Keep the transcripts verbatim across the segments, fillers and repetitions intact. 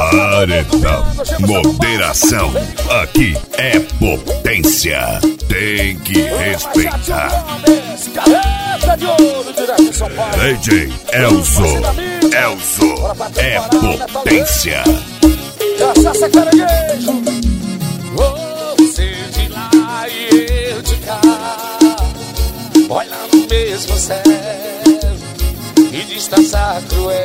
Paredão, moderação, aqui é potência, tem que respeitar. D J Elzo, Elzo é potência. Cachaça caranguejo, você de lá e eu de cá, olha no mesmo céu e distância cruel.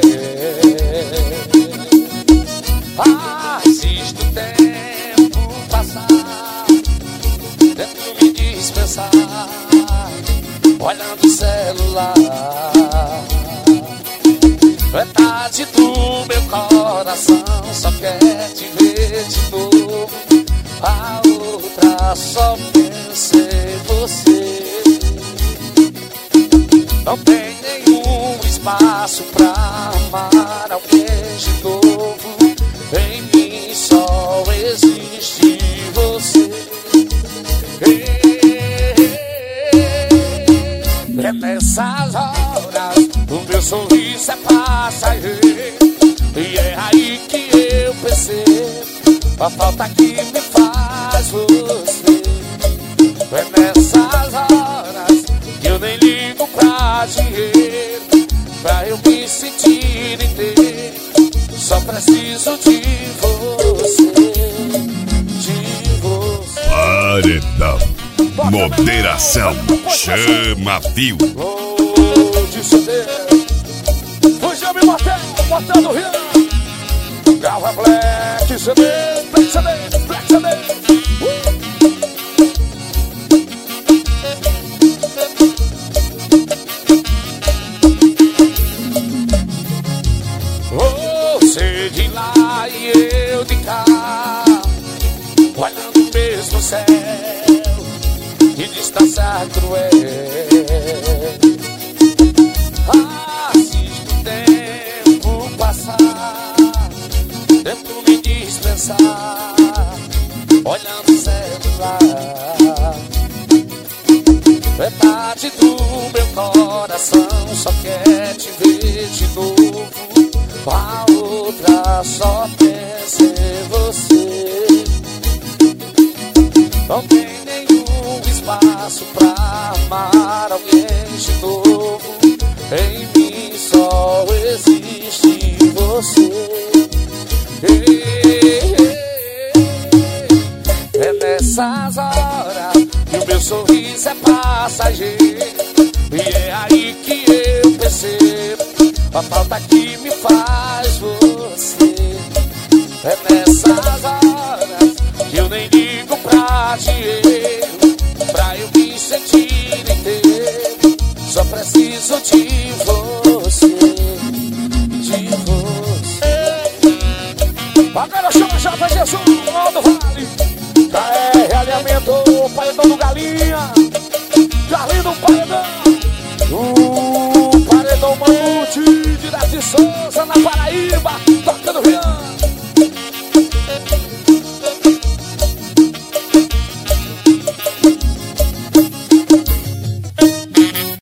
Assisto o tempo passar, tento me dispensar, olhando o celular. Metade do meu coração só quer te ver de novo, a outra só pensa em você. Não tem nenhum espaço pra amar alguém de novo, em mim só existe você. É nessas horas o meu sorriso é passageiro, e é aí que eu percebo a falta que me faz você. É nessas horas que eu nem ligo pra dinheiro, pra eu me sentir inteiro, só preciso de você, de você. Paredão, moderação, chama viu. Vou te ceder, fui já me bater, botando rio. Galva Black C D, Black C D, Black C D. Você de lá e eu de cá, olhando o mesmo céu e distância cruel. Assisto o tempo passar, tento me dispensar, olhando o celular. Metade do meu coração só quer te ver de novo, a outra só pensa em você. Não tem nenhum espaço pra amar alguém de novo, em mim só existe você. É nessas horas que o meu sorriso é passageiro, e é aí que eu percebo a falta que me faz você. É nessas horas que eu nem ligo pra dinheiro, pra eu me sentir inteiro, só preciso de você, de você. Agora chama já pra Jesus, Aldo Vale, K R Alinhamento, Paredão do Galinha, Carlinho do Paredão, o Paredão Mamute, direto de Souza, na Paraíba.